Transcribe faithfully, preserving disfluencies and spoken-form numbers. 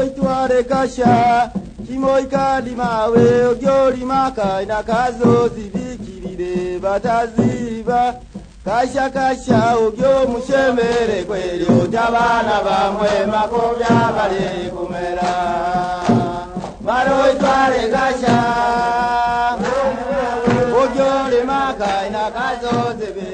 itware kasha kimoika limawe ogyoli maka ina kazo zibikirire bataziba kasha kasha ogyo mushemere kwelyo tabana bamwe makobya bali kumera baro itware kasha ogyoli maka ina kazo zibi